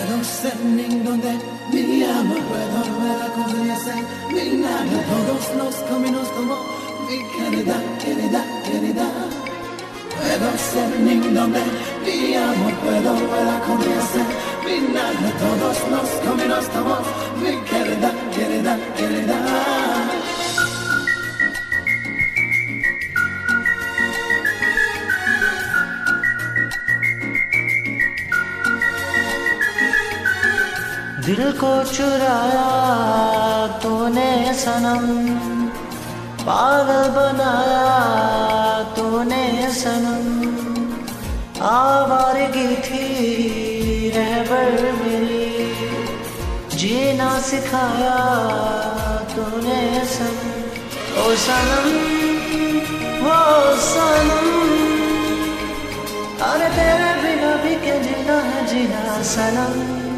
Pero sé en donde mi amor puedo ver a conocer mi nada. Todos los caminos tomó mi querida, querida, querida. Pero sé en donde mi amor puedo ver a conocer mi nada. Todos los caminos tomó mi querida, querida, querida. दिल को चुराया तूने सनम, पागल बनाया तूने सनम। आवारगी थी रहबर मेरी, जीना सिखाया तूने सनम। ओ सनम, वो सनम, अरे तेरे बिना भी क्या जीना है जीना सनम।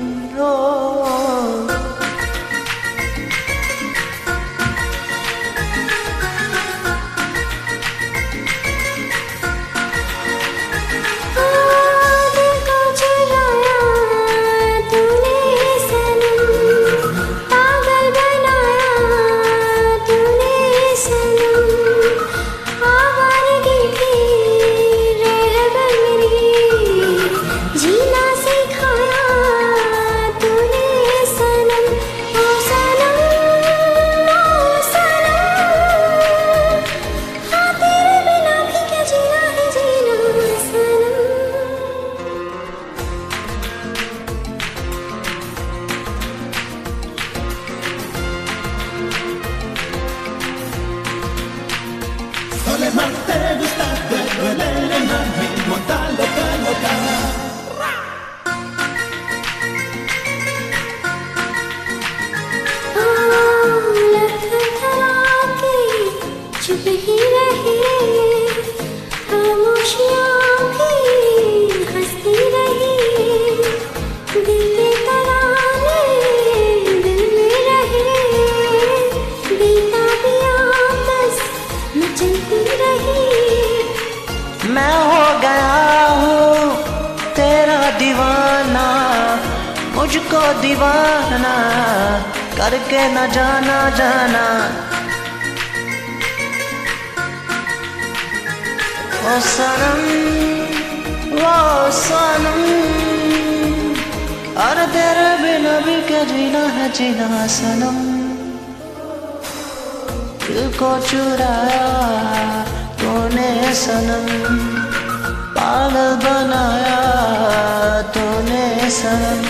Más te gusta, te duele más mi mortal loca, loca. चुप ही रहे खामोशियाँ भी हंसती रही, दिल के तराने दिल में रहे, बेताबियाँ बस मचलती रही। मैं हो गया हूँ तेरा दीवाना, मुझको दीवाना करके न जाना जाना। ओ सनम, वो सनम, अरे तेरे बिना भी क्या जीना है जीना सनम। दिल को चुराया तूने सनम, पागल बनाया तूने सनम।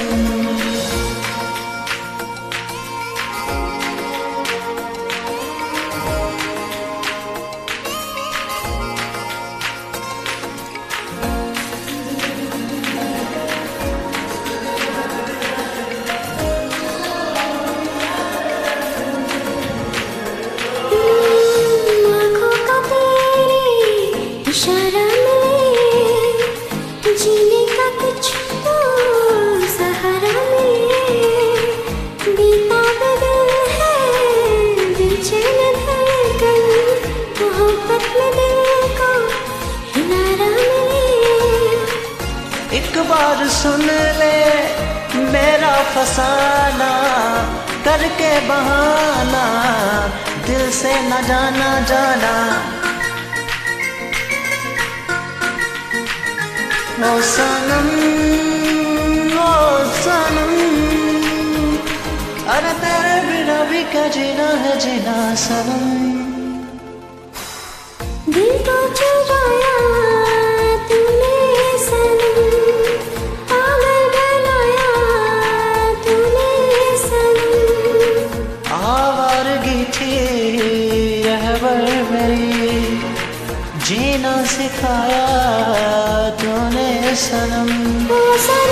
इशारा मिले, जीने का कुछ तो सहारा मिले। बेताब दिल है, बेचैन धड़कन, मोहब्बत में दिल को किनारा मिले। एक बार सुन ले मेरा फसाना, करके बहाना दिल से न जाना जाना। ओ सनम, ओ सनम, अरे तेरे बिना भी क्या जीना है जीना सनम। दिल को चुराया तूने सनम, पागल बनाया तूने सनम। आवारगी थी रहबर मेरी, जीना सिखाया तूने सनम।